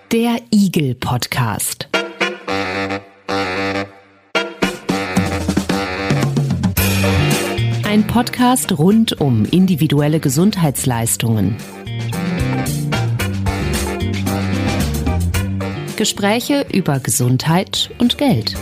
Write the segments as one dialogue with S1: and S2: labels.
S1: Der Igel-Podcast. Ein Podcast rund um individuelle Gesundheitsleistungen. Gespräche über Gesundheit und Geld.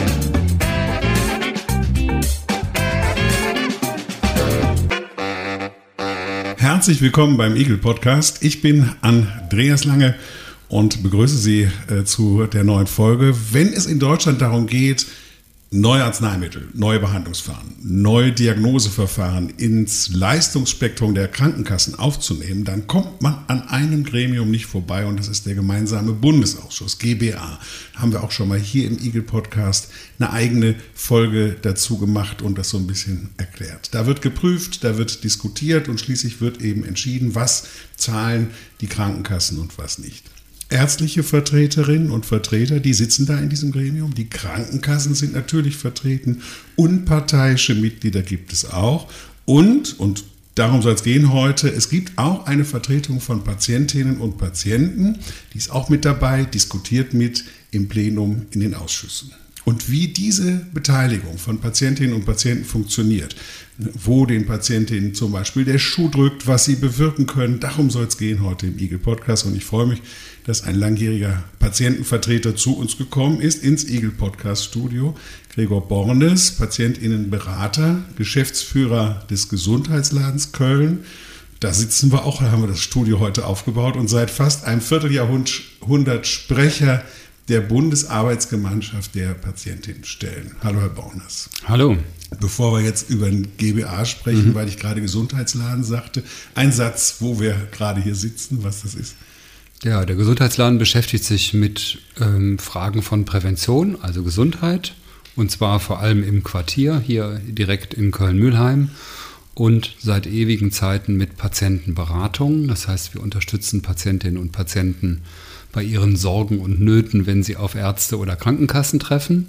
S2: Herzlich willkommen beim Igel-Podcast. Ich bin Andreas Lange und begrüße Sie zu der neuen Folge. Wenn es in Deutschland darum geht, neue Arzneimittel, neue Behandlungsverfahren, neue Diagnoseverfahren ins Leistungsspektrum der Krankenkassen aufzunehmen, dann kommt man an einem Gremium nicht vorbei und das ist der gemeinsame Bundesausschuss, GBA. Haben wir auch schon mal hier im Igel-Podcast eine eigene Folge dazu gemacht und das so ein bisschen erklärt. Da wird geprüft, da wird diskutiert und schließlich wird eben entschieden, was zahlen die Krankenkassen und was nicht. Ärztliche Vertreterinnen und Vertreter, die sitzen da in diesem Gremium. Die Krankenkassen sind natürlich vertreten. Unparteiische Mitglieder gibt es auch. Und darum soll es gehen heute, es gibt auch eine Vertretung von Patientinnen und Patienten. Die ist auch mit dabei, diskutiert mit im Plenum in den Ausschüssen. Und wie diese Beteiligung von Patientinnen und Patienten funktioniert, wo den Patientinnen zum Beispiel der Schuh drückt, was sie bewirken können, darum soll es gehen heute im Igel-Podcast. Und ich freue mich, dass ein langjähriger Patientenvertreter zu uns gekommen ist, ins Igel-Podcast-Studio. Gregor Bornes, Patientinnenberater, Geschäftsführer des Gesundheitsladens Köln. Da sitzen wir auch, da haben wir das Studio heute aufgebaut und seit fast einem Vierteljahrhundert Sprecher der Bundesarbeitsgemeinschaft der Patientinnenstellen. Hallo, Herr Bornes.
S3: Hallo.
S2: Bevor wir jetzt über den GBA sprechen, weil ich gerade Gesundheitsladen sagte, ein Satz, wo wir gerade hier sitzen, was das ist.
S3: Ja, der Gesundheitsladen beschäftigt sich mit Fragen von Prävention, also Gesundheit, und zwar vor allem im Quartier, hier direkt in Köln-Mülheim und seit ewigen Zeiten mit Patientenberatung. Das heißt, wir unterstützen Patientinnen und Patienten bei ihren Sorgen und Nöten, wenn sie auf Ärzte oder Krankenkassen treffen.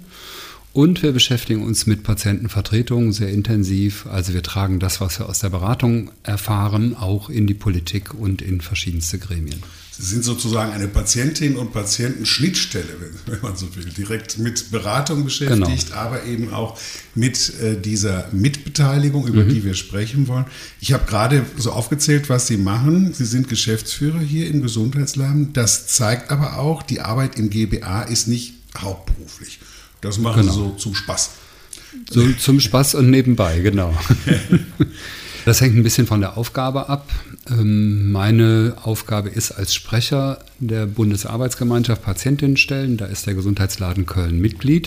S3: Und wir beschäftigen uns mit Patientenvertretungen sehr intensiv. Also wir tragen das, was wir aus der Beratung erfahren, auch in die Politik und in verschiedenste Gremien.
S2: Sie sind sozusagen eine Patientin- und Patientenschnittstelle, wenn man so will, direkt mit Beratung beschäftigt, genau. Aber eben auch mit dieser Mitbeteiligung, über die wir sprechen wollen. Ich habe gerade so aufgezählt, was Sie machen. Sie sind Geschäftsführer hier im Gesundheitsladen. Das zeigt aber auch, die Arbeit im GBA ist nicht hauptberuflich. Das machen Sie so zum Spaß.
S3: So zum Spaß und nebenbei, genau. Das hängt ein bisschen von der Aufgabe ab. Meine Aufgabe ist als Sprecher der Bundesarbeitsgemeinschaft Patientinnenstellen, da ist der Gesundheitsladen Köln Mitglied,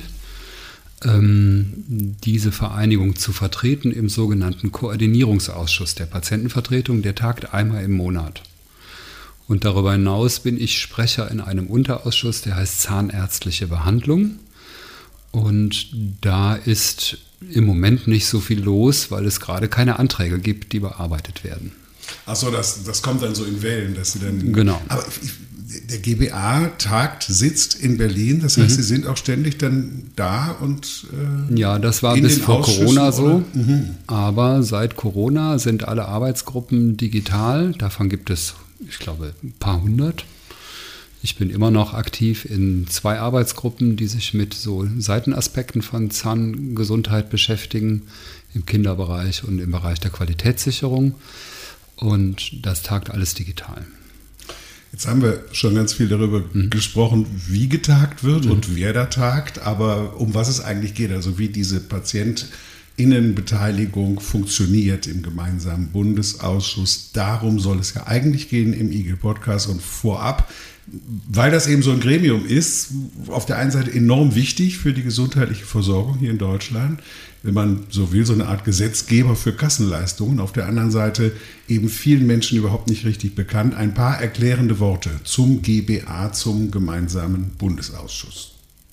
S3: diese Vereinigung zu vertreten im sogenannten Koordinierungsausschuss der Patientenvertretung, der tagt einmal im Monat. Und darüber hinaus bin ich Sprecher in einem Unterausschuss, der heißt Zahnärztliche Behandlung. Und da ist im Moment nicht so viel los, weil es gerade keine Anträge gibt, die bearbeitet werden.
S2: Achso, das kommt dann so in Wellen, dass Sie dann...
S3: Genau.
S2: Aber der GBA sitzt in Berlin, das heißt, Sie sind auch ständig dann da und...
S3: ja, das war bis vor Corona so, aber seit Corona sind alle Arbeitsgruppen digital, davon gibt es, ich glaube, ein paar hundert. Ich bin immer noch aktiv in 2 Arbeitsgruppen, die sich mit so Seitenaspekten von Zahngesundheit beschäftigen, im Kinderbereich und im Bereich der Qualitätssicherung. Und das tagt alles digital.
S2: Jetzt haben wir schon ganz viel darüber gesprochen, wie getagt wird und wer da tagt, aber um was es eigentlich geht, also wie diese Patientinnenbeteiligung funktioniert im gemeinsamen Bundesausschuss. Darum soll es ja eigentlich gehen im Igel-Podcast und vorab. Weil das eben so ein Gremium ist, auf der einen Seite enorm wichtig für die gesundheitliche Versorgung hier in Deutschland, wenn man so will, so eine Art Gesetzgeber für Kassenleistungen, auf der anderen Seite eben vielen Menschen überhaupt nicht richtig bekannt. Ein paar erklärende Worte zum GBA, zum gemeinsamen Bundesausschuss.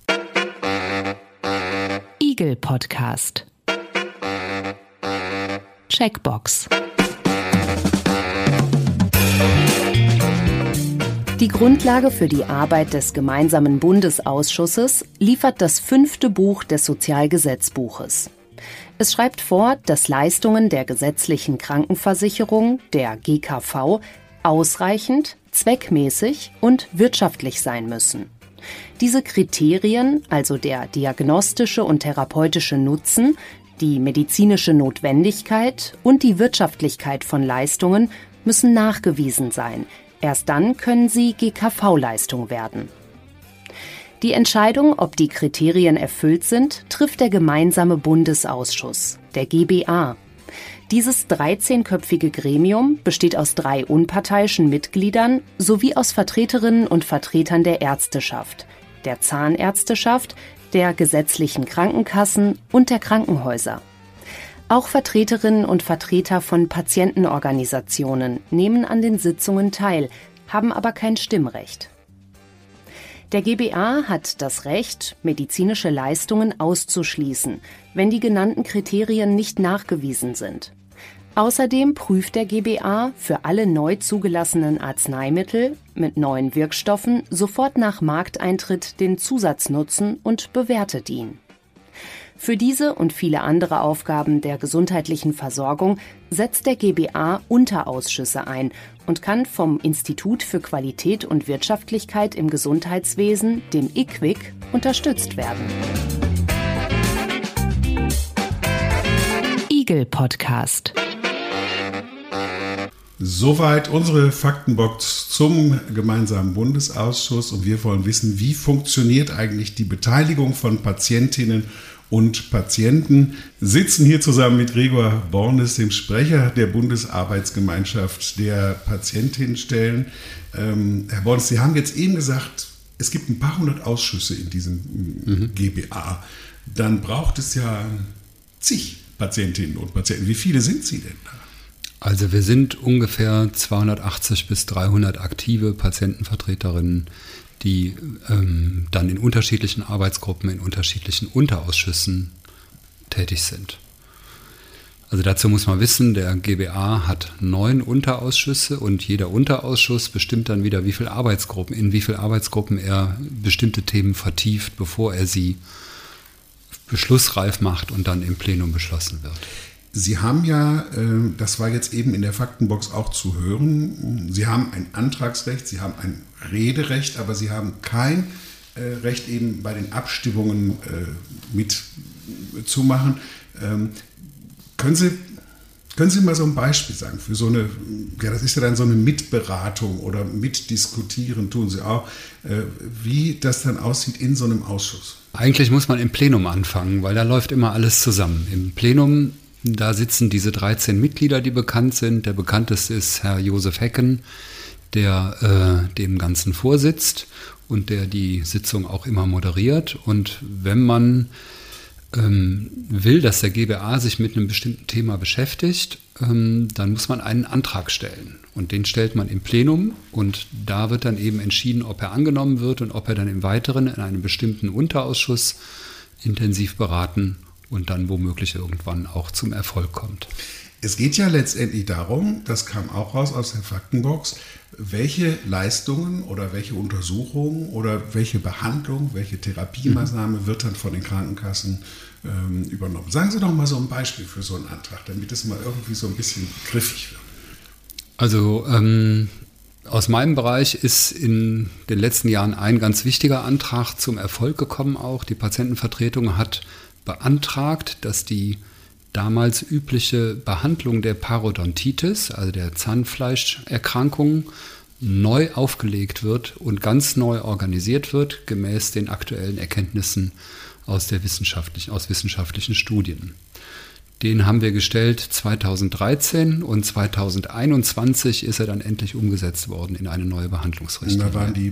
S1: Igel-Podcast. Checkbox. Die Grundlage für die Arbeit des gemeinsamen Bundesausschusses liefert das 5. Buch des Sozialgesetzbuches. Es schreibt vor, dass Leistungen der gesetzlichen Krankenversicherung, der GKV, ausreichend, zweckmäßig und wirtschaftlich sein müssen. Diese Kriterien, also der diagnostische und therapeutische Nutzen, die medizinische Notwendigkeit und die Wirtschaftlichkeit von Leistungen, müssen nachgewiesen sein. Erst dann können sie GKV-Leistung werden. Die Entscheidung, ob die Kriterien erfüllt sind, trifft der Gemeinsame Bundesausschuss, der GBA. Dieses 13-köpfige Gremium besteht aus 3 unparteiischen Mitgliedern sowie aus Vertreterinnen und Vertretern der Ärzteschaft, der Zahnärzteschaft, der gesetzlichen Krankenkassen und der Krankenhäuser. Auch Vertreterinnen und Vertreter von Patientenorganisationen nehmen an den Sitzungen teil, haben aber kein Stimmrecht. Der GBA hat das Recht, medizinische Leistungen auszuschließen, wenn die genannten Kriterien nicht nachgewiesen sind. Außerdem prüft der GBA für alle neu zugelassenen Arzneimittel mit neuen Wirkstoffen sofort nach Markteintritt den Zusatznutzen und bewertet ihn. Für diese und viele andere Aufgaben der gesundheitlichen Versorgung setzt der GBA Unterausschüsse ein und kann vom Institut für Qualität und Wirtschaftlichkeit im Gesundheitswesen, dem IQWiG, unterstützt werden. Igel Podcast.
S2: Soweit unsere Faktenbox zum gemeinsamen Bundesausschuss und wir wollen wissen, wie funktioniert eigentlich die Beteiligung von Patientinnen und Patienten. Sitzen hier zusammen mit Gregor Bornes, dem Sprecher der Bundesarbeitsgemeinschaft der Patientinnenstellen. Herr Bornes, Sie haben jetzt eben gesagt, es gibt ein paar hundert Ausschüsse in diesem GBA. Dann braucht es ja zig Patientinnen und Patienten. Wie viele sind Sie denn da?
S3: Also wir sind ungefähr 280 bis 300 aktive Patientenvertreterinnen, die dann in unterschiedlichen Arbeitsgruppen, in unterschiedlichen Unterausschüssen tätig sind. Also dazu muss man wissen, der GBA hat 9 Unterausschüsse und jeder Unterausschuss bestimmt dann wieder, in wie viele Arbeitsgruppen er bestimmte Themen vertieft, bevor er sie beschlussreif macht und dann im Plenum beschlossen wird.
S2: Sie haben ja, das war jetzt eben in der Faktenbox auch zu hören, Sie haben ein Antragsrecht, Sie haben ein Rederecht, aber Sie haben kein Recht eben bei den Abstimmungen mitzumachen. Können Sie mal so ein Beispiel sagen für so eine, ja, das ist ja dann so eine Mitberatung oder Mitdiskutieren tun Sie auch, wie das dann aussieht in so einem Ausschuss?
S3: Eigentlich muss man im Plenum anfangen, weil da läuft immer alles zusammen. Im Plenum, da sitzen diese 13 Mitglieder, die bekannt sind. Der bekannteste ist Herr Josef Hecken, der dem Ganzen vorsitzt und der die Sitzung auch immer moderiert. Und wenn man will, dass der GBA sich mit einem bestimmten Thema beschäftigt, dann muss man einen Antrag stellen. Und den stellt man im Plenum und da wird dann eben entschieden, ob er angenommen wird und ob er dann im Weiteren in einem bestimmten Unterausschuss intensiv beraten und dann womöglich irgendwann auch zum Erfolg kommt.
S2: Es geht ja letztendlich darum, das kam auch raus aus der Faktenbox, welche Leistungen oder welche Untersuchungen oder welche Behandlung, welche Therapiemaßnahme wird dann von den Krankenkassen übernommen. Sagen Sie doch mal so ein Beispiel für so einen Antrag, damit es mal irgendwie so ein bisschen griffig wird.
S3: Also aus meinem Bereich ist in den letzten Jahren ein ganz wichtiger Antrag zum Erfolg gekommen auch. Die Patientenvertretung hat beantragt, dass die damals übliche Behandlung der Parodontitis, also der Zahnfleischerkrankung, neu aufgelegt wird und ganz neu organisiert wird, gemäß den aktuellen Erkenntnissen aus wissenschaftlichen Studien. Den haben wir gestellt 2013 und 2021 ist er dann endlich umgesetzt worden in eine neue Behandlungsrichtung.
S2: Da waren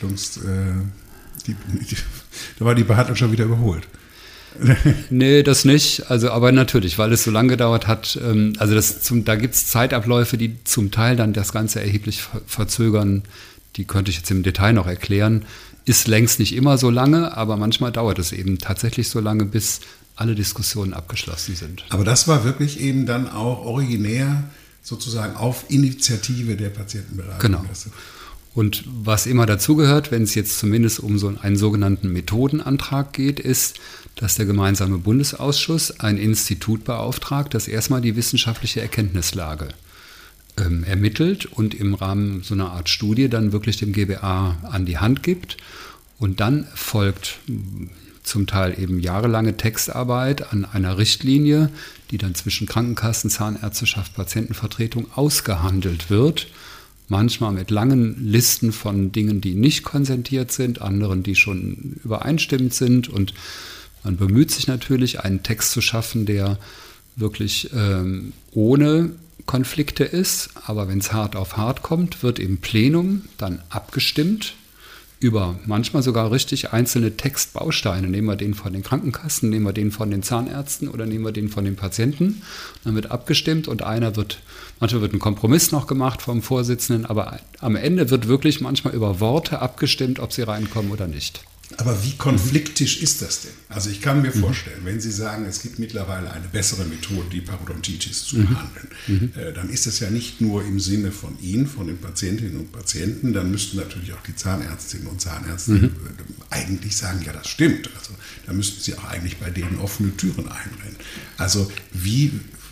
S2: da war die Behandlung schon wieder überholt.
S3: Nee, das nicht. Also, aber natürlich, weil es so lange gedauert hat. Da gibt es Zeitabläufe, die zum Teil dann das Ganze erheblich verzögern. Die könnte ich jetzt im Detail noch erklären. Ist längst nicht immer so lange, aber manchmal dauert es eben tatsächlich so lange, bis alle Diskussionen abgeschlossen sind.
S2: Aber das war wirklich eben dann auch originär sozusagen auf Initiative der Patientenberatung.
S3: Genau. Und was immer dazugehört, wenn es jetzt zumindest um so einen sogenannten Methodenantrag geht, ist, dass der gemeinsame Bundesausschuss ein Institut beauftragt, das erstmal die wissenschaftliche Erkenntnislage ermittelt und im Rahmen so einer Art Studie dann wirklich dem GBA an die Hand gibt. Und dann folgt zum Teil eben jahrelange Textarbeit an einer Richtlinie, die dann zwischen Krankenkassen, Zahnärzteschaft, Patientenvertretung ausgehandelt wird. Manchmal mit langen Listen von Dingen, die nicht konsentiert sind, anderen, die schon übereinstimmend sind. Und man bemüht sich natürlich, einen Text zu schaffen, der wirklich ohne Konflikte ist. Aber wenn es hart auf hart kommt, wird im Plenum dann abgestimmt über manchmal sogar richtig einzelne Textbausteine. Nehmen wir den von den Krankenkassen, nehmen wir den von den Zahnärzten oder nehmen wir den von den Patienten. Dann wird abgestimmt und manchmal wird ein Kompromiss noch gemacht vom Vorsitzenden, aber am Ende wird wirklich manchmal über Worte abgestimmt, ob sie reinkommen oder nicht.
S2: Aber wie konfliktisch ist das denn? Also ich kann mir vorstellen, wenn Sie sagen, es gibt mittlerweile eine bessere Methode, die Parodontitis zu behandeln, dann ist das ja nicht nur im Sinne von Ihnen, von den Patientinnen und Patienten, dann müssten natürlich auch die Zahnärztinnen und Zahnärzte eigentlich sagen, ja, das stimmt. Also da müssten Sie auch eigentlich bei denen offene Türen einrennen. Also wie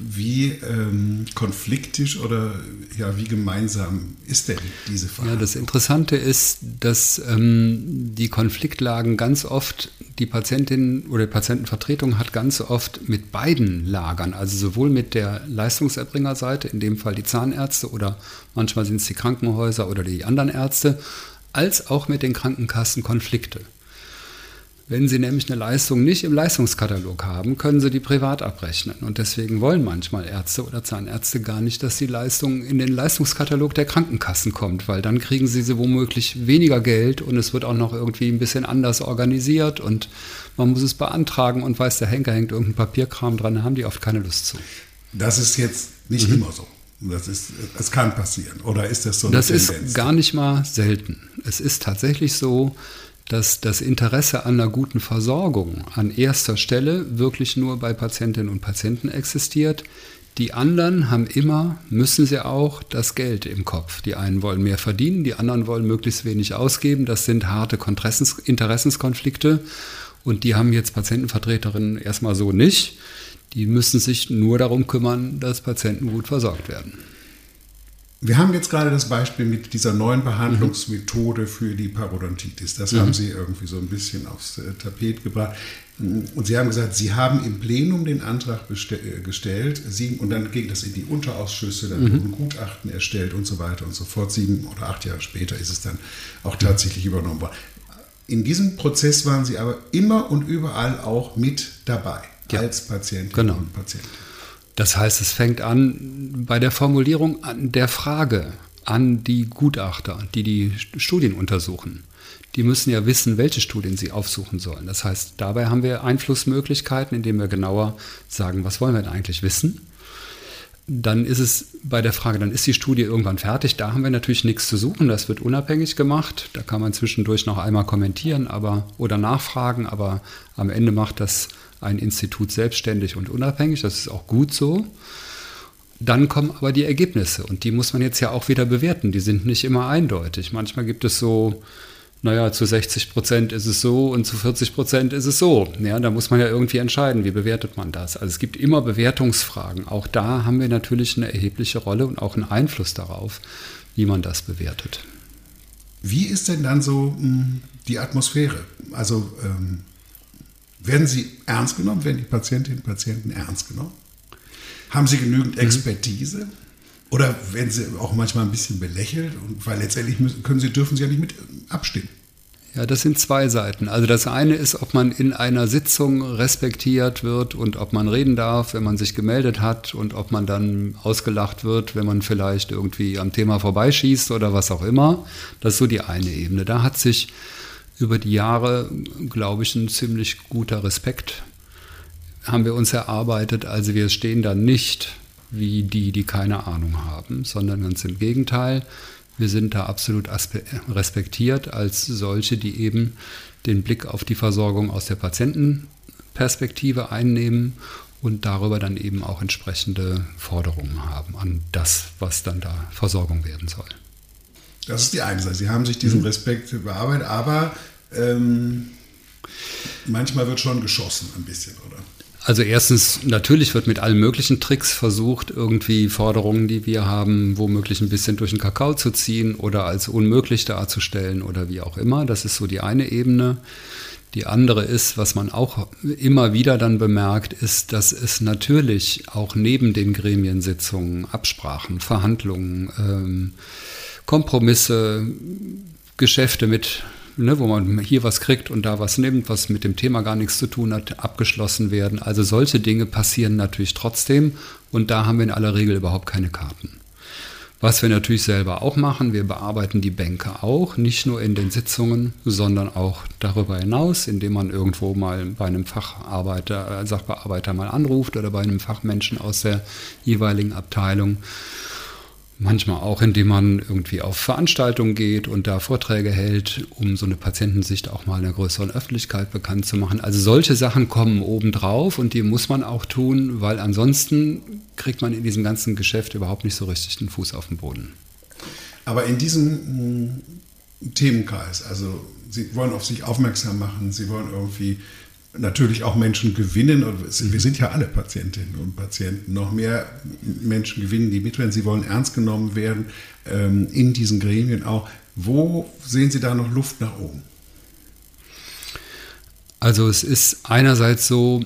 S2: konfliktisch oder ja, wie gemeinsam ist denn diese Verhandlung?
S3: Ja, das Interessante ist, dass die Konfliktlagen ganz oft, die Patientin oder die Patientenvertretung hat ganz oft mit beiden Lagern, also sowohl mit der Leistungserbringerseite, in dem Fall die Zahnärzte oder manchmal sind es die Krankenhäuser oder die anderen Ärzte, als auch mit den Krankenkassen Konflikte. Wenn Sie nämlich eine Leistung nicht im Leistungskatalog haben, können Sie die privat abrechnen. Und deswegen wollen manchmal Ärzte oder Zahnärzte gar nicht, dass die Leistung in den Leistungskatalog der Krankenkassen kommt, weil dann kriegen sie womöglich weniger Geld und es wird auch noch irgendwie ein bisschen anders organisiert und man muss es beantragen und weiß, der Henker hängt irgendein Papierkram dran, da haben die oft keine Lust zu.
S2: Das ist jetzt nicht immer so. Das kann passieren. Oder ist das so eine Tendenz?
S3: Das ist gar nicht mal selten. Es ist tatsächlich so, dass das Interesse an einer guten Versorgung an erster Stelle wirklich nur bei Patientinnen und Patienten existiert. Die anderen müssen sie auch das Geld im Kopf. Die einen wollen mehr verdienen, die anderen wollen möglichst wenig ausgeben. Das sind harte Interessenskonflikte und die haben jetzt Patientenvertreterinnen erstmal so nicht. Die müssen sich nur darum kümmern, dass Patienten gut versorgt werden.
S2: Wir haben jetzt gerade das Beispiel mit dieser neuen Behandlungsmethode für die Parodontitis. Das haben Sie irgendwie so ein bisschen aufs Tapet gebracht. Und Sie haben gesagt, Sie haben im Plenum den Antrag gestellt und dann ging das in die Unterausschüsse, dann wurden Gutachten erstellt und so weiter und so fort. 7 oder 8 Jahre später ist es dann auch tatsächlich übernommen worden. In diesem Prozess waren Sie aber immer und überall auch mit dabei, als Patientin und Patient.
S3: Das heißt, es fängt an bei der Formulierung der Frage an die Gutachter, die die Studien untersuchen. Die müssen ja wissen, welche Studien sie aufsuchen sollen. Das heißt, dabei haben wir Einflussmöglichkeiten, indem wir genauer sagen, was wollen wir denn eigentlich wissen. Dann ist es bei der Frage, dann ist die Studie irgendwann fertig. Da haben wir natürlich nichts zu suchen. Das wird unabhängig gemacht. Da kann man zwischendurch noch einmal kommentieren oder nachfragen. Aber am Ende macht das ein Institut selbstständig und unabhängig. Das ist auch gut so. Dann kommen aber die Ergebnisse. Und die muss man jetzt ja auch wieder bewerten. Die sind nicht immer eindeutig. Manchmal gibt es so, zu 60% ist es so und zu 40% ist es so. Ja, da muss man ja irgendwie entscheiden, wie bewertet man das. Also es gibt immer Bewertungsfragen. Auch da haben wir natürlich eine erhebliche Rolle und auch einen Einfluss darauf, wie man das bewertet.
S2: Wie ist denn dann so die Atmosphäre? Also werden Sie ernst genommen? Werden die Patientinnen und Patienten ernst genommen? Haben Sie genügend Expertise? Oder werden Sie auch manchmal ein bisschen belächelt? Weil letztendlich dürfen Sie ja nicht mit abstimmen.
S3: Ja, das sind zwei Seiten. Also das eine ist, ob man in einer Sitzung respektiert wird und ob man reden darf, wenn man sich gemeldet hat und ob man dann ausgelacht wird, wenn man vielleicht irgendwie am Thema vorbeischießt oder was auch immer. Das ist so die eine Ebene. Da hat sich über die Jahre, glaube ich, ein ziemlich guter Respekt haben wir uns erarbeitet. Also wir stehen da nicht wie die keine Ahnung haben, sondern ganz im Gegenteil. Wir sind da absolut respektiert als solche, die eben den Blick auf die Versorgung aus der Patientenperspektive einnehmen und darüber dann eben auch entsprechende Forderungen haben an das, was dann da Versorgung werden soll.
S2: Das ist die eine Seite. Sie haben sich diesen Respekt bearbeitet, aber manchmal wird schon geschossen ein bisschen, oder?
S3: Also erstens, natürlich wird mit allen möglichen Tricks versucht, irgendwie Forderungen, die wir haben, womöglich ein bisschen durch den Kakao zu ziehen oder als unmöglich darzustellen oder wie auch immer. Das ist so die eine Ebene. Die andere ist, was man auch immer wieder dann bemerkt, ist, dass es natürlich auch neben den Gremiensitzungen, Absprachen, Verhandlungen, Kompromisse, Geschäfte mit, wo man hier was kriegt und da was nimmt, was mit dem Thema gar nichts zu tun hat, abgeschlossen werden. Also solche Dinge passieren natürlich trotzdem und da haben wir in aller Regel überhaupt keine Karten. Was wir natürlich selber auch machen, wir bearbeiten die Bänke auch, nicht nur in den Sitzungen, sondern auch darüber hinaus, indem man irgendwo mal bei einem Sachbearbeiter mal anruft oder bei einem Fachmenschen aus der jeweiligen Abteilung. Manchmal auch, indem man irgendwie auf Veranstaltungen geht und da Vorträge hält, um so eine Patientensicht auch mal in der größeren Öffentlichkeit bekannt zu machen. Also solche Sachen kommen obendrauf und die muss man auch tun, weil ansonsten kriegt man in diesem ganzen Geschäft überhaupt nicht so richtig den Fuß auf den Boden.
S2: Aber in diesem Themenkreis, also Sie wollen auf sich aufmerksam machen, Sie wollen irgendwie natürlich auch Menschen gewinnen. Und wir sind ja alle Patientinnen und Patienten. Noch mehr Menschen gewinnen, die mitwirken. Sie wollen ernst genommen werden in diesen Gremien auch. Wo sehen Sie da noch Luft nach oben?
S3: Also es ist einerseits so,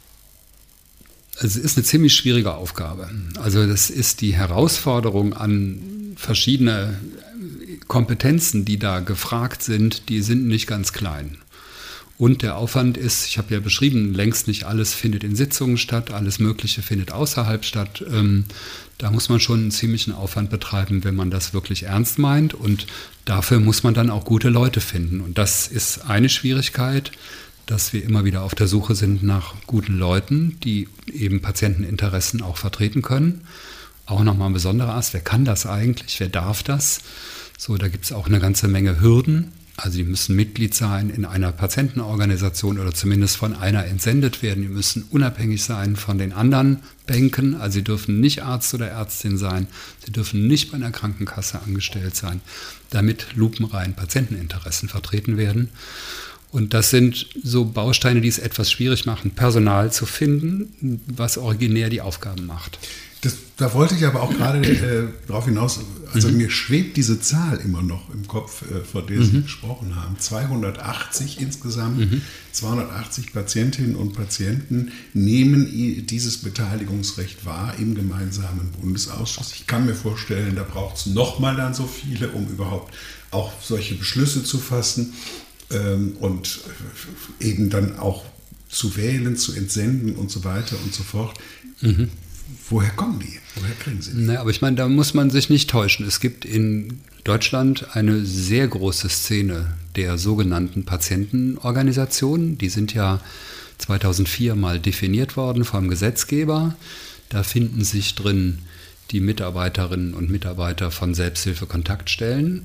S3: es ist eine ziemlich schwierige Aufgabe. Also das ist die Herausforderung an verschiedene Kompetenzen, die da gefragt sind, die sind nicht ganz klein. Und der Aufwand ist, ich habe ja beschrieben, längst nicht alles findet in Sitzungen statt, alles Mögliche findet außerhalb statt. Da muss man schon einen ziemlichen Aufwand betreiben, wenn man das wirklich ernst meint. Und dafür muss man dann auch gute Leute finden. Und das ist eine Schwierigkeit, dass wir immer wieder auf der Suche sind nach guten Leuten, die eben Patienteninteressen auch vertreten können. Auch nochmal ein besonderer Ast, wer kann das eigentlich, wer darf das? So, da gibt es auch eine ganze Menge Hürden. Also die müssen Mitglied sein in einer Patientenorganisation oder zumindest von einer entsendet werden. Die müssen unabhängig sein von den anderen Bänken. Also sie dürfen nicht Arzt oder Ärztin sein. Sie dürfen nicht bei einer Krankenkasse angestellt sein, damit lupenrein Patienteninteressen vertreten werden. Und das sind so Bausteine, die es etwas schwierig machen, Personal zu finden, was originär die Aufgaben macht.
S2: Da wollte ich aber auch gerade darauf hinaus, also mir schwebt diese Zahl immer noch im Kopf, von der Sie gesprochen haben. 280 insgesamt, 280 Patientinnen und Patienten nehmen dieses Beteiligungsrecht wahr im gemeinsamen Bundesausschuss. Ich kann mir vorstellen, da braucht es nochmal dann so viele, um überhaupt auch solche Beschlüsse zu fassen und eben dann auch zu wählen, zu entsenden und so weiter und so fort. Woher kommen die? Woher kriegen sie die?
S3: Na, aber ich meine, da muss man sich nicht täuschen. Es gibt in Deutschland eine sehr große Szene der sogenannten Patientenorganisationen. Die sind ja 2004 mal definiert worden vom Gesetzgeber. Da finden sich drin die Mitarbeiterinnen und Mitarbeiter von Selbsthilfe-Kontaktstellen,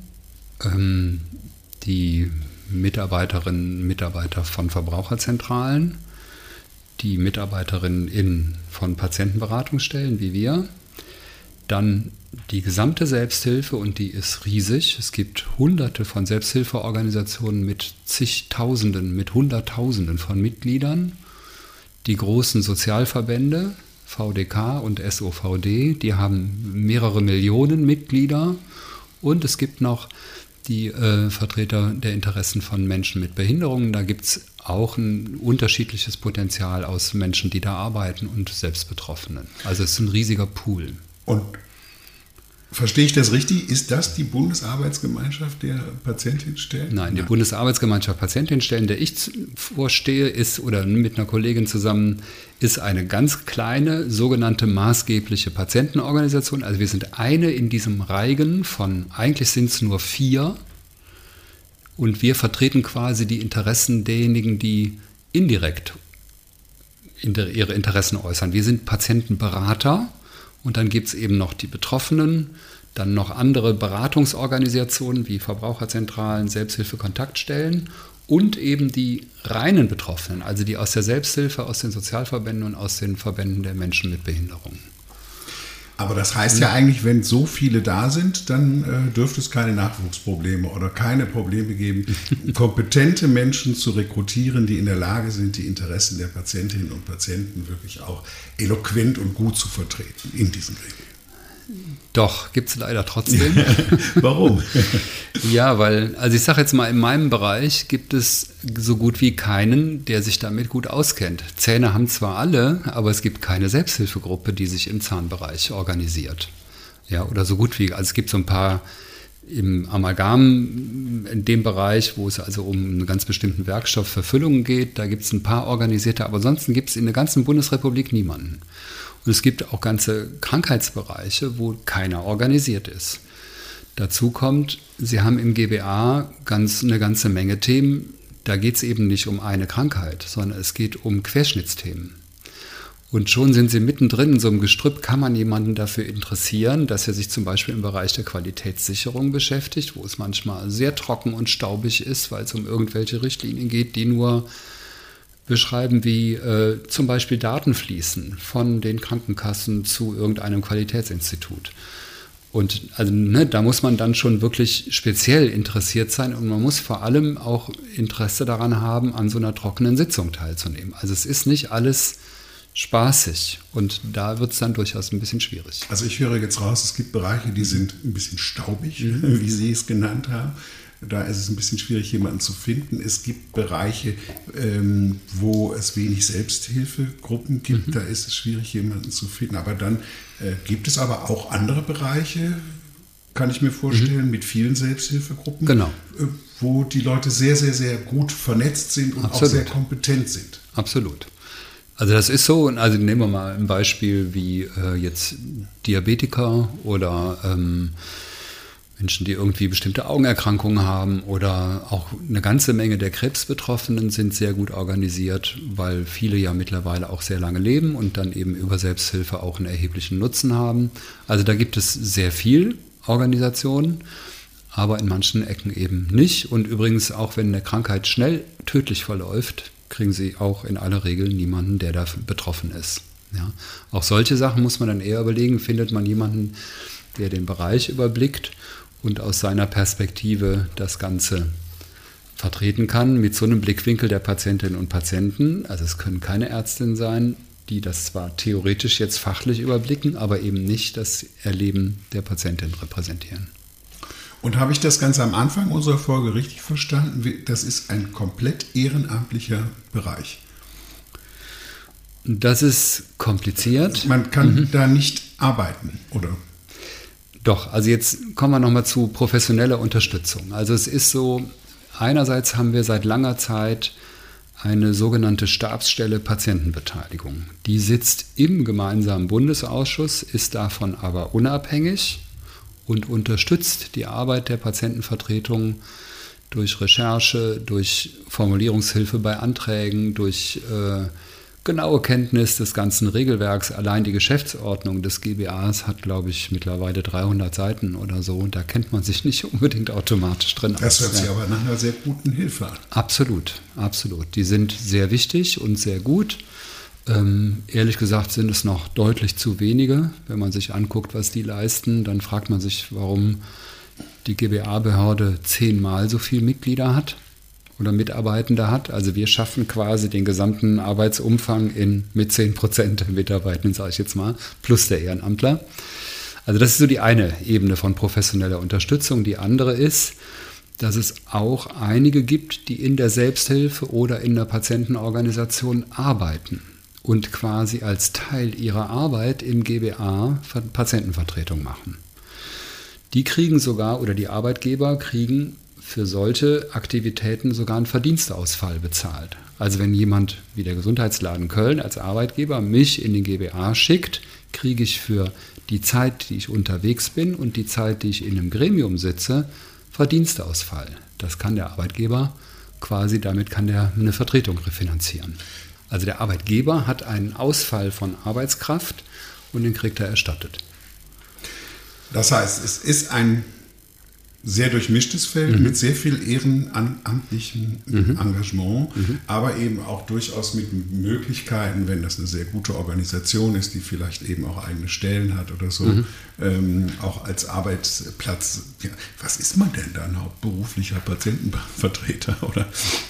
S3: die Mitarbeiterinnen und Mitarbeiter von Verbraucherzentralen, die Mitarbeiterinnen von Patientenberatungsstellen wie wir, dann die gesamte Selbsthilfe und die ist riesig. Es gibt hunderte von Selbsthilfeorganisationen mit zigtausenden, mit hunderttausenden von Mitgliedern. Die großen Sozialverbände, VDK und SOVD, die haben mehrere Millionen Mitglieder und es gibt noch die Vertreter der Interessen von Menschen mit Behinderungen. Da gibt es auch ein unterschiedliches Potenzial aus Menschen, die da arbeiten und Selbstbetroffenen. Also es ist ein riesiger Pool.
S2: Und verstehe ich das richtig? Ist das die Bundesarbeitsgemeinschaft der Patientenstellen?
S3: Nein, die Bundesarbeitsgemeinschaft Patientenstellen, der ich vorstehe, ist oder mit einer Kollegin zusammen, ist eine ganz kleine sogenannte maßgebliche Patientenorganisation. Also wir sind eine in diesem Reigen von, eigentlich sind es nur 4 und wir vertreten quasi die Interessen derjenigen, die indirekt ihre Interessen äußern. Wir sind Patientenberater. Und dann gibt es eben noch die Betroffenen, dann noch andere Beratungsorganisationen wie Verbraucherzentralen, Selbsthilfe-Kontaktstellen und eben die reinen Betroffenen, also die aus der Selbsthilfe, aus den Sozialverbänden und aus den Verbänden der Menschen mit Behinderungen.
S2: Aber das heißt ja eigentlich, wenn so viele da sind, dann dürfte es keine Nachwuchsprobleme oder keine Probleme geben, kompetente Menschen zu rekrutieren, die in der Lage sind, die Interessen der Patientinnen und Patienten wirklich auch eloquent und gut zu vertreten in diesen Gremien.
S3: Doch, gibt es leider trotzdem.
S2: Warum?
S3: Ja, weil, also ich sage jetzt mal, in meinem Bereich gibt es so gut wie keinen, der sich damit gut auskennt. Zähne haben zwar alle, aber es gibt keine Selbsthilfegruppe, die sich im Zahnbereich organisiert. Ja, oder so gut wie, also es gibt so ein paar im Amalgam, in dem Bereich, wo es also um einen ganz bestimmten Werkstoff für Füllungen geht, da gibt es ein paar organisierte, aber ansonsten gibt es in der ganzen Bundesrepublik niemanden. Und es gibt auch ganze Krankheitsbereiche, wo keiner organisiert ist. Dazu kommt, Sie haben im GBA eine ganze Menge Themen. Da geht es eben nicht um eine Krankheit, sondern es geht um Querschnittsthemen. Und schon sind Sie mittendrin in so einem Gestrüpp, kann man jemanden dafür interessieren, dass er sich zum Beispiel im Bereich der Qualitätssicherung beschäftigt, wo es manchmal sehr trocken und staubig ist, weil es um irgendwelche Richtlinien geht, die nur beschreiben, wie zum Beispiel Daten fließen von den Krankenkassen zu irgendeinem Qualitätsinstitut. Und also, da muss man dann schon wirklich speziell interessiert sein und man muss vor allem auch Interesse daran haben, an so einer trockenen Sitzung teilzunehmen. Also es ist nicht alles spaßig und da wird es dann durchaus ein bisschen schwierig.
S2: Also ich höre jetzt raus, es gibt Bereiche, die sind ein bisschen staubig, wie Sie es genannt haben. Da ist es ein bisschen schwierig, jemanden zu finden. Es gibt Bereiche, wo es wenig Selbsthilfegruppen gibt. Da ist es schwierig, jemanden zu finden. Aber dann gibt es aber auch andere Bereiche, kann ich mir vorstellen, mit vielen Selbsthilfegruppen,
S3: genau,
S2: wo die Leute sehr, sehr, sehr gut vernetzt sind und
S3: absolut,
S2: auch sehr kompetent sind.
S3: Absolut. Also das ist so, also nehmen wir mal ein Beispiel wie jetzt Diabetiker oder Menschen, die irgendwie bestimmte Augenerkrankungen haben oder auch eine ganze Menge der Krebsbetroffenen sind sehr gut organisiert, weil viele ja mittlerweile auch sehr lange leben und dann eben über Selbsthilfe auch einen erheblichen Nutzen haben. Also da gibt es sehr viel Organisation, aber in manchen Ecken eben nicht. Und übrigens auch wenn eine Krankheit schnell tödlich verläuft, kriegen sie auch in aller Regel niemanden, der da betroffen ist. Ja. Auch solche Sachen muss man dann eher überlegen, findet man jemanden, der den Bereich überblickt und aus seiner Perspektive das Ganze vertreten kann, mit so einem Blickwinkel der Patientinnen und Patienten. Also es können keine Ärztinnen sein, die das zwar theoretisch jetzt fachlich überblicken, aber eben nicht das Erleben der Patientin repräsentieren.
S2: Und habe ich das ganz am Anfang unserer Folge richtig verstanden? Das ist ein komplett ehrenamtlicher Bereich.
S3: Das ist kompliziert.
S2: Man kann da nicht arbeiten, oder?
S3: Doch, also jetzt kommen wir nochmal zu professioneller Unterstützung. Also es ist so, einerseits haben wir seit langer Zeit eine sogenannte Stabsstelle Patientenbeteiligung. Die sitzt im gemeinsamen Bundesausschuss, ist davon aber unabhängig und unterstützt die Arbeit der Patientenvertretung durch Recherche, durch Formulierungshilfe bei Anträgen, durch genaue Kenntnis des ganzen Regelwerks. Allein die Geschäftsordnung des GBAs hat, glaube ich, mittlerweile 300 Seiten oder so. Und da kennt man sich nicht unbedingt automatisch drin aus.
S2: Das hört sich aber nach einer sehr guten Hilfe an.
S3: Absolut, absolut. Die sind sehr wichtig und sehr gut. Ehrlich gesagt sind es noch deutlich zu wenige. Wenn man sich anguckt, was die leisten, dann fragt man sich, warum die GBA-Behörde 10-mal so viele Mitglieder hat oder Mitarbeitende hat. Also wir schaffen quasi den gesamten Arbeitsumfang mit 10% der Mitarbeitenden, sage ich jetzt mal, plus der Ehrenamtler. Also das ist so die eine Ebene von professioneller Unterstützung. Die andere ist, dass es auch einige gibt, die in der Selbsthilfe oder in der Patientenorganisation arbeiten und quasi als Teil ihrer Arbeit im GBA Patientenvertretung machen. Die kriegen sogar, oder die Arbeitgeber kriegen für solche Aktivitäten sogar einen Verdienstausfall bezahlt. Also wenn jemand wie der Gesundheitsladen Köln als Arbeitgeber mich in den GBA schickt, kriege ich für die Zeit, die ich unterwegs bin und die Zeit, die ich in einem Gremium sitze, Verdienstausfall. Das kann der Arbeitgeber quasi, damit kann der eine Vertretung refinanzieren. Also der Arbeitgeber hat einen Ausfall von Arbeitskraft und den kriegt er erstattet.
S2: Das heißt, es ist ein sehr durchmischtes Feld mit sehr viel ehrenamtlichem Engagement, aber eben auch durchaus mit Möglichkeiten, wenn das eine sehr gute Organisation ist, die vielleicht eben auch eigene Stellen hat oder so, auch als Arbeitsplatz. Ja, was ist man denn dann? Hauptberuflicher Patientenvertreter oder?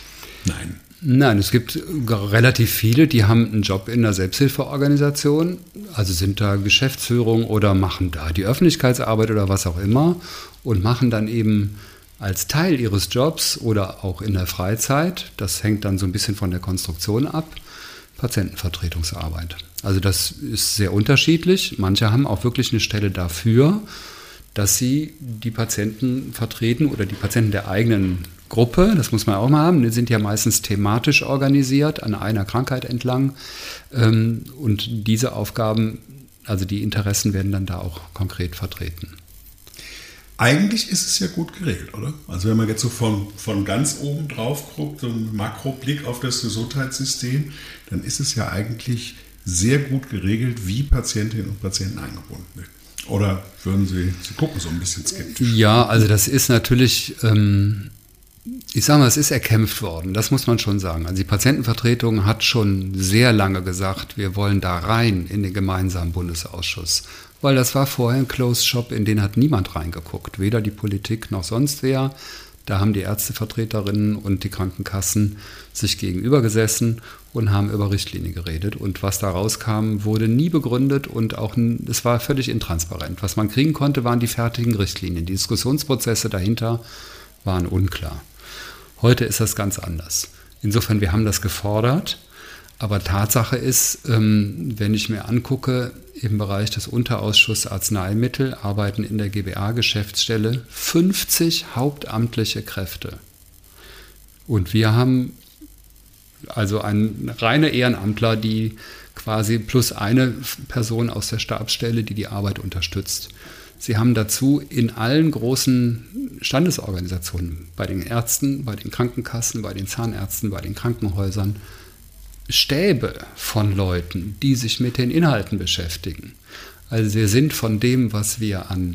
S2: Nein,
S3: es gibt relativ viele, die haben einen Job in der Selbsthilfeorganisation, also sind da Geschäftsführung oder machen da die Öffentlichkeitsarbeit oder was auch immer und machen dann eben als Teil ihres Jobs oder auch in der Freizeit, das hängt dann so ein bisschen von der Konstruktion ab, Patientenvertretungsarbeit. Also das ist sehr unterschiedlich. Manche haben auch wirklich eine Stelle dafür, dass sie die Patienten vertreten oder die Patienten der eigenen Gruppe, das muss man auch mal haben, die sind ja meistens thematisch organisiert, an einer Krankheit entlang. Und diese Aufgaben, also die Interessen werden dann da auch konkret vertreten.
S2: Eigentlich ist es ja gut geregelt, oder? Also wenn man jetzt so von ganz oben drauf guckt, so einen Makroblick auf das Gesundheitssystem, dann ist es ja eigentlich sehr gut geregelt, wie Patientinnen und Patienten eingebunden werden. Oder würden Sie gucken so ein bisschen skeptisch?
S3: Ja, also das ist natürlich, ich sage mal, es ist erkämpft worden, das muss man schon sagen. Also die Patientenvertretung hat schon sehr lange gesagt, wir wollen da rein in den gemeinsamen Bundesausschuss. Weil das war vorher ein Closed Shop, in den hat niemand reingeguckt, weder die Politik noch sonst wer. Da haben die Ärztevertreterinnen und die Krankenkassen sich gegenüber gesessen und haben über Richtlinien geredet. Und was da rauskam, wurde nie begründet und auch es war völlig intransparent. Was man kriegen konnte, waren die fertigen Richtlinien. Die Diskussionsprozesse dahinter waren unklar. Heute ist das ganz anders. Insofern, wir haben das gefordert. Aber Tatsache ist, wenn ich mir angucke, im Bereich des Unterausschusses Arzneimittel arbeiten in der GBA-Geschäftsstelle 50 hauptamtliche Kräfte. Und wir haben also eine reine Ehrenamtler, die quasi plus eine Person aus der Stabsstelle, die die Arbeit unterstützt. Sie haben dazu in allen großen Standesorganisationen, bei den Ärzten, bei den Krankenkassen, bei den Zahnärzten, bei den Krankenhäusern, Stäbe von Leuten, die sich mit den Inhalten beschäftigen. Also wir sind von dem, was wir an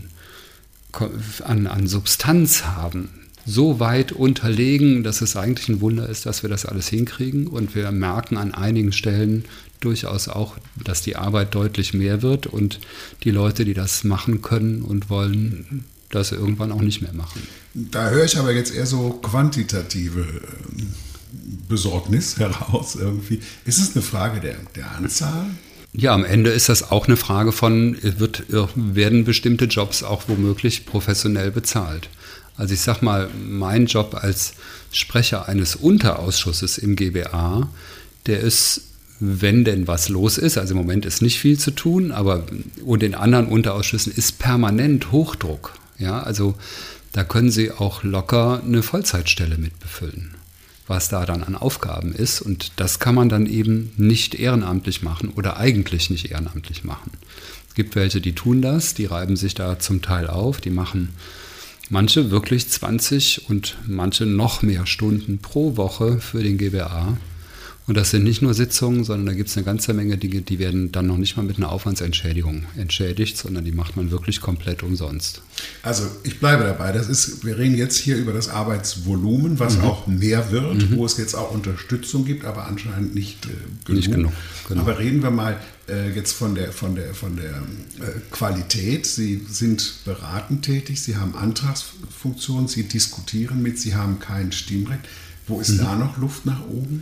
S3: Substanz haben, so weit unterlegen, dass es eigentlich ein Wunder ist, dass wir das alles hinkriegen. Und wir merken an einigen Stellen durchaus auch, dass die Arbeit deutlich mehr wird und die Leute, die das machen können und wollen, das irgendwann auch nicht mehr machen.
S2: Da höre ich aber jetzt eher so quantitative Besorgnis heraus irgendwie. Ist es eine Frage der Anzahl?
S3: Ja, am Ende ist das auch eine Frage von, werden bestimmte Jobs auch womöglich professionell bezahlt? Also ich sag mal, mein Job als Sprecher eines Unterausschusses im GBA, der ist, wenn denn was los ist, also im Moment ist nicht viel zu tun, aber und in anderen Unterausschüssen ist permanent Hochdruck. Ja, also da können Sie auch locker eine Vollzeitstelle mit befüllen, was da dann an Aufgaben ist. Und das kann man dann eben nicht ehrenamtlich machen oder eigentlich nicht ehrenamtlich machen. Es gibt welche, die tun das, die reiben sich da zum Teil auf, die machen manche wirklich 20 und manche noch mehr Stunden pro Woche für den GBA. Und das sind nicht nur Sitzungen, sondern da gibt es eine ganze Menge Dinge, die werden dann noch nicht mal mit einer Aufwandsentschädigung entschädigt, sondern die macht man wirklich komplett umsonst.
S2: Also ich bleibe dabei, wir reden jetzt hier über das Arbeitsvolumen, was auch mehr wird, wo es jetzt auch Unterstützung gibt, aber anscheinend nicht genug.
S3: Nicht genug, genau.
S2: Aber reden wir mal jetzt von der Qualität. Sie sind beratend tätig, Sie haben Antragsfunktion, Sie diskutieren mit, Sie haben kein Stimmrecht. Wo ist da noch Luft nach oben?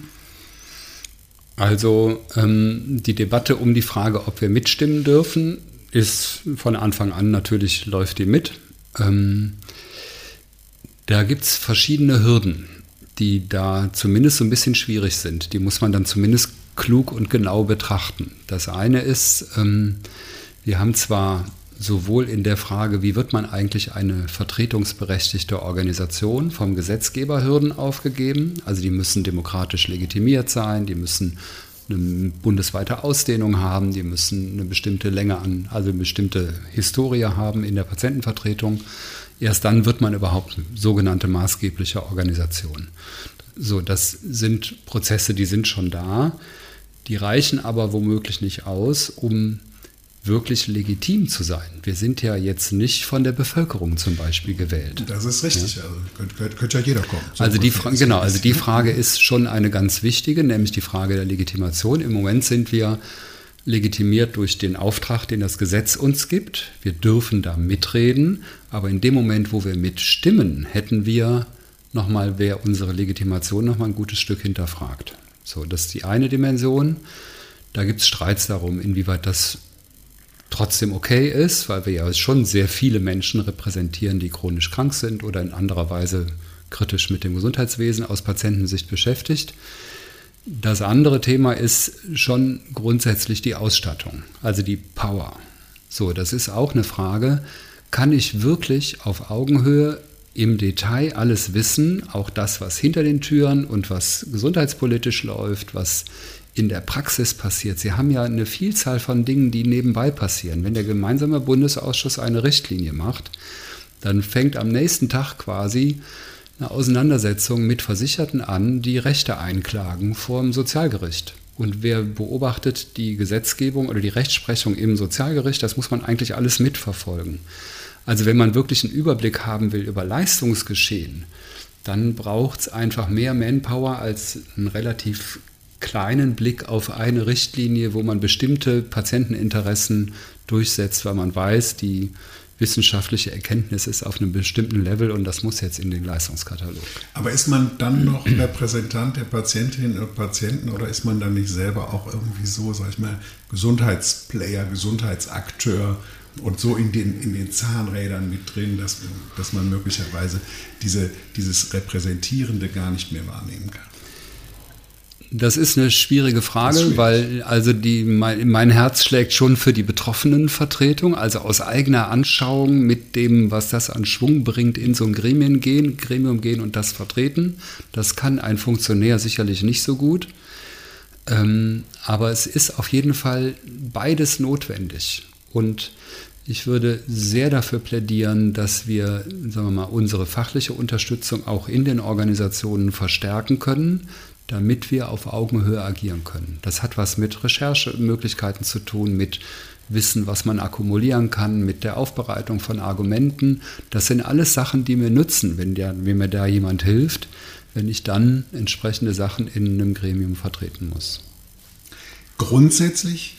S3: Also die Debatte um die Frage, ob wir mitstimmen dürfen, ist von Anfang an natürlich, läuft die mit. Da gibt es verschiedene Hürden, die da zumindest so ein bisschen schwierig sind. Die muss man dann zumindest klug und genau betrachten. Das eine ist, wir haben zwar sowohl in der Frage, wie wird man eigentlich eine vertretungsberechtigte Organisation, vom Gesetzgeber Hürden aufgegeben. Also die müssen demokratisch legitimiert sein, die müssen eine bundesweite Ausdehnung haben, die müssen eine bestimmte Länge also eine bestimmte Historie haben in der Patientenvertretung. Erst dann wird man überhaupt eine sogenannte maßgebliche Organisation. So, das sind Prozesse, die sind schon da, die reichen aber womöglich nicht aus, um wirklich legitim zu sein. Wir sind ja jetzt nicht von der Bevölkerung zum Beispiel gewählt.
S2: Das ist richtig. Ja. Also könnte ja jeder kommen. So
S3: also die Frage ist schon eine ganz wichtige, nämlich die Frage der Legitimation. Im Moment sind wir legitimiert durch den Auftrag, den das Gesetz uns gibt. Wir dürfen da mitreden, aber in dem Moment, wo wir mitstimmen, hätten wir wer unsere Legitimation nochmal ein gutes Stück hinterfragt. So, das ist die eine Dimension. Da gibt es Streits darum, inwieweit das trotzdem okay ist, weil wir ja schon sehr viele Menschen repräsentieren, die chronisch krank sind oder in anderer Weise kritisch mit dem Gesundheitswesen aus Patientensicht beschäftigt. Das andere Thema ist schon grundsätzlich die Ausstattung, also die Power. So, das ist auch eine Frage, kann ich wirklich auf Augenhöhe im Detail alles wissen, auch das, was hinter den Türen und was gesundheitspolitisch läuft, was in der Praxis passiert. Sie haben ja eine Vielzahl von Dingen, die nebenbei passieren. Wenn der gemeinsame Bundesausschuss eine Richtlinie macht, dann fängt am nächsten Tag quasi eine Auseinandersetzung mit Versicherten an, die Rechte einklagen vor dem Sozialgericht. Und wer beobachtet die Gesetzgebung oder die Rechtsprechung im Sozialgericht, das muss man eigentlich alles mitverfolgen. Also wenn man wirklich einen Überblick haben will über Leistungsgeschehen, dann braucht es einfach mehr Manpower als einen relativ kleinen Blick auf eine Richtlinie, wo man bestimmte Patienteninteressen durchsetzt, weil man weiß, die wissenschaftliche Erkenntnis ist auf einem bestimmten Level und das muss jetzt in den Leistungskatalog.
S2: Aber ist man dann noch Repräsentant der Patientinnen und Patienten oder ist man dann nicht selber auch irgendwie so, sag ich mal, Gesundheitsplayer, Gesundheitsakteur und so in den Zahnrädern mit drin, dass man möglicherweise dieses Repräsentierende gar nicht mehr wahrnehmen kann?
S3: Das ist eine schwierige Frage, weil also mein Herz schlägt schon für die Betroffenenvertretung, also aus eigener Anschauung mit dem, was das an Schwung bringt, in so ein Gremium gehen und das vertreten. Das kann ein Funktionär sicherlich nicht so gut, aber es ist auf jeden Fall beides notwendig. Und ich würde sehr dafür plädieren, dass wir, sagen wir mal, unsere fachliche Unterstützung auch in den Organisationen verstärken können, damit wir auf Augenhöhe agieren können. Das hat was mit Recherchemöglichkeiten zu tun, mit Wissen, was man akkumulieren kann, mit der Aufbereitung von Argumenten. Das sind alles Sachen, die mir nützen, wenn mir da jemand hilft, wenn ich dann entsprechende Sachen in einem Gremium vertreten muss. Grundsätzlich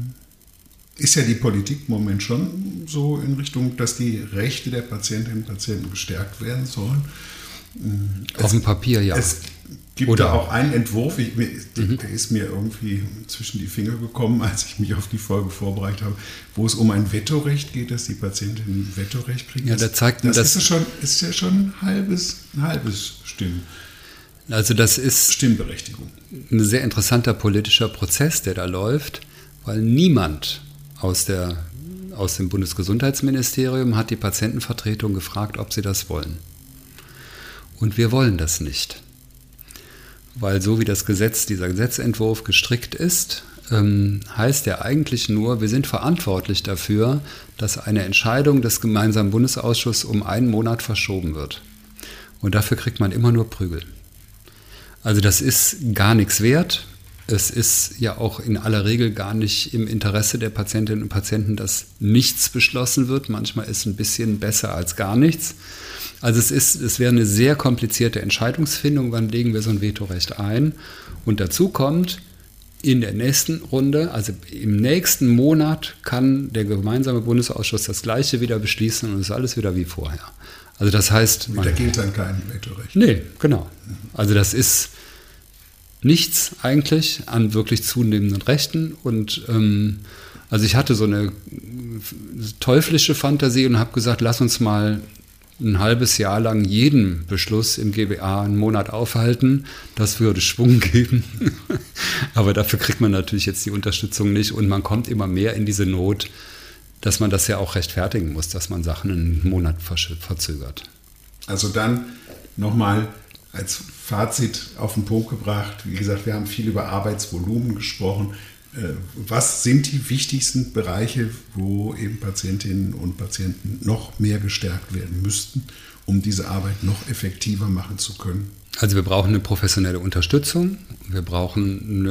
S2: ist ja die Politik im Moment schon so in Richtung, dass die Rechte der Patientinnen und Patienten gestärkt werden sollen.
S3: Auf dem Papier, ja.
S2: Es gibt da auch einen Entwurf, der ist mir irgendwie zwischen die Finger gekommen, als ich mich auf die Folge vorbereitet habe, wo es um ein Vetorecht geht, dass die Patientinnen ein Vetorecht kriegen.
S3: Ja, das
S2: ist ja schon ein halbes Stimmen.
S3: Also das ist
S2: Stimmberechtigung.
S3: Ein sehr interessanter politischer Prozess, der da läuft, weil niemand aus dem Bundesgesundheitsministerium hat die Patientenvertretung gefragt, ob sie das wollen. Und wir wollen das nicht. Weil so wie dieser Gesetzentwurf gestrickt ist, heißt er eigentlich nur, wir sind verantwortlich dafür, dass eine Entscheidung des gemeinsamen Bundesausschusses um einen Monat verschoben wird. Und dafür kriegt man immer nur Prügel. Also das ist gar nichts wert. Es ist ja auch in aller Regel gar nicht im Interesse der Patientinnen und Patienten, dass nichts beschlossen wird. Manchmal ist ein bisschen besser als gar nichts. Also es wäre eine sehr komplizierte Entscheidungsfindung, wann legen wir so ein Vetorecht ein. Und dazu kommt, in der nächsten Runde, also im nächsten Monat, kann der gemeinsame Bundesausschuss das Gleiche wieder beschließen und es ist alles wieder wie vorher. Also das heißt...
S2: Da gilt dann kein Vetorecht.
S3: Nee, genau. Also das ist nichts eigentlich an wirklich zunehmenden Rechten und also ich hatte so eine teuflische Fantasie und habe gesagt, lass uns mal ein halbes Jahr lang jeden Beschluss im GBA einen Monat aufhalten. Das würde Schwung geben. Aber dafür kriegt man natürlich jetzt die Unterstützung nicht und man kommt immer mehr in diese Not, dass man das ja auch rechtfertigen muss, dass man Sachen einen Monat verzögert.
S2: Also dann nochmal als Fazit auf den Punkt gebracht. Wie gesagt, wir haben viel über Arbeitsvolumen gesprochen. Was sind die wichtigsten Bereiche, wo eben Patientinnen und Patienten noch mehr gestärkt werden müssten, um diese Arbeit noch effektiver machen zu können?
S3: Also wir brauchen eine professionelle Unterstützung. Wir brauchen eine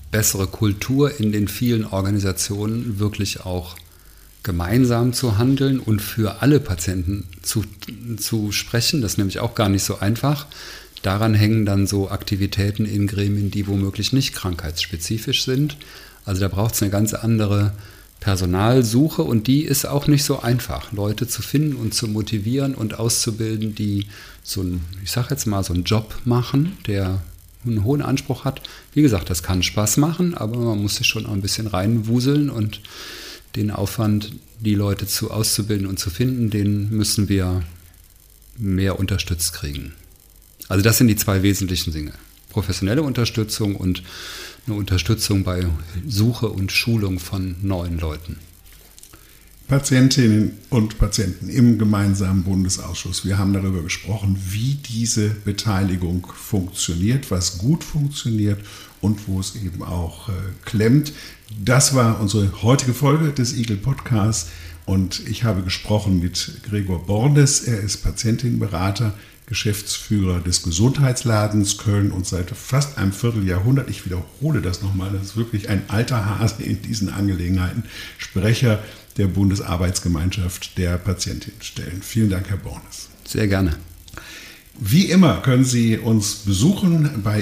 S3: bessere Kultur in den vielen Organisationen, wirklich auch gemeinsam zu handeln und für alle Patienten zu sprechen. Das ist nämlich auch gar nicht so einfach. Daran hängen dann so Aktivitäten in Gremien, die womöglich nicht krankheitsspezifisch sind. Also da braucht es eine ganz andere Personalsuche und die ist auch nicht so einfach, Leute zu finden und zu motivieren und auszubilden, die so einen Job machen, der einen hohen Anspruch hat. Wie gesagt, das kann Spaß machen, aber man muss sich schon auch ein bisschen reinwuseln und den Aufwand, die Leute auszubilden und zu finden, den müssen wir mehr unterstützt kriegen. Also das sind die zwei wesentlichen Dinge. Professionelle Unterstützung und eine Unterstützung bei Suche und Schulung von neuen Leuten.
S2: Patientinnen und Patienten im gemeinsamen Bundesausschuss. Wir haben darüber gesprochen, wie diese Beteiligung funktioniert, was gut funktioniert und wo es eben auch klemmt. Das war unsere heutige Folge des Igel-Podcasts und ich habe gesprochen mit Gregor Bornes. Er ist Patientenberater, Geschäftsführer des Gesundheitsladens Köln und seit fast einem Vierteljahrhundert, ich wiederhole das nochmal, das ist wirklich ein alter Hase in diesen Angelegenheiten, Sprecher der Bundesarbeitsgemeinschaft der Patientinnenstellen. Vielen Dank, Herr Bornes.
S3: Sehr gerne.
S2: Wie immer können Sie uns besuchen bei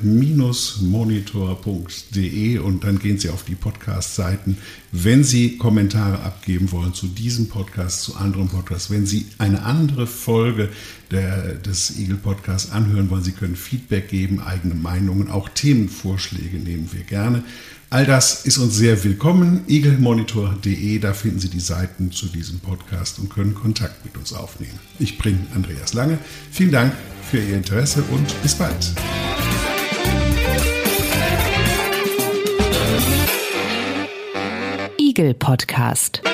S2: igel-monitor.de und dann gehen Sie auf die Podcast-Seiten. Wenn Sie Kommentare abgeben wollen zu diesem Podcast, zu anderen Podcasts, wenn Sie eine andere Folge des Igel-Podcasts anhören wollen, Sie können Feedback geben, eigene Meinungen, auch Themenvorschläge nehmen wir gerne. All das ist uns sehr willkommen. igelmonitor.de, da finden Sie die Seiten zu diesem Podcast und können Kontakt mit uns aufnehmen. Ich bin Andreas Lange. Vielen Dank für Ihr Interesse und bis bald.
S1: Igel Podcast.